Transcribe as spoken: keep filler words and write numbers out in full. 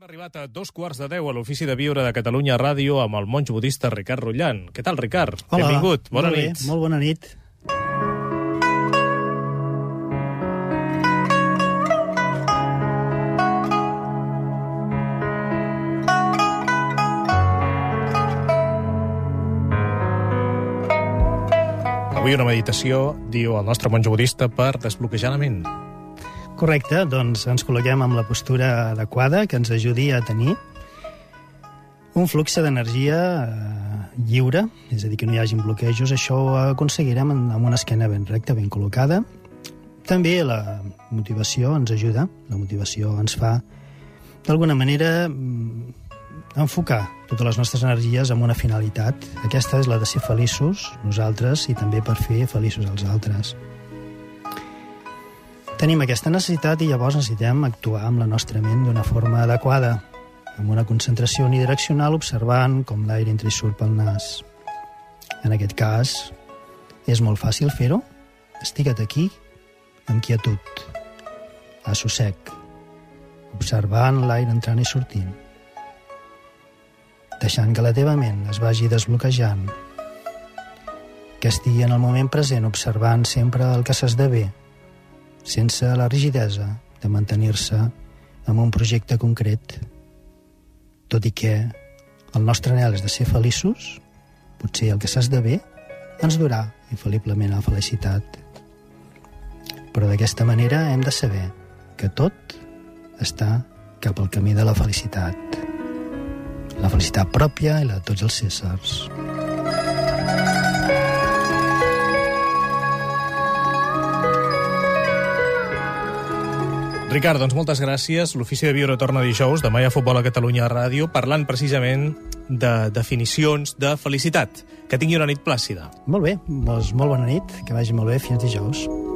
arribat a dos quarts de deu a l'Ofici de Viure de Catalunya Ràdio amb el monjo budista Ricard Rullan. Què tal, Ricard? Hola. Benvingut. Bona molt nit. Bé, molt bona nit. Avui una meditació, diu el nostre monjo budista, per desbloquejar la ment. Correcte, doncs ens col·loquem amb la postura adequada que ens ajudi a tenir un flux d'energia eh, lliure, és a dir, que no hi hagi bloquejos. Això ho aconseguirem amb una esquena ben recta, ben col·locada. També la motivació ens ajuda, la motivació ens fa, d'alguna manera, enfocar totes les nostres energies amb una finalitat. Aquesta és la de ser feliços nosaltres i també per fer feliços els altres. Tenim aquesta necessitat i llavors necessitem actuar amb la nostra ment d'una forma adequada, amb una concentració unidireccional observant com l'aire entra i surt pel nas. En aquest cas, és molt fàcil fer-ho. Estigue't aquí, amb quietud, a sossec, observant l'aire entrant i sortint, deixant que la teva ment es vagi desbloquejant, que estigui en el moment present observant sempre el que s'esdevé, sense la rigidesa de mantenir-se en un projecte concret. Tot i que el nostre anhel és de ser feliços, potser el que s'esdevé ens durà infal·liblement a la felicitat. Però d'aquesta manera hem de saber que tot està cap al camí de la felicitat. La felicitat pròpia i la de tots els éssers. Ricard, doncs moltes gràcies. L'Ofici de Viure torna dijous, demà hi ha Futbol a Catalunya Ràdio, parlant precisament de definicions de felicitat. Que tingui una nit plàcida. Molt bé, doncs molt bona nit, que vagi molt bé, fins dijous.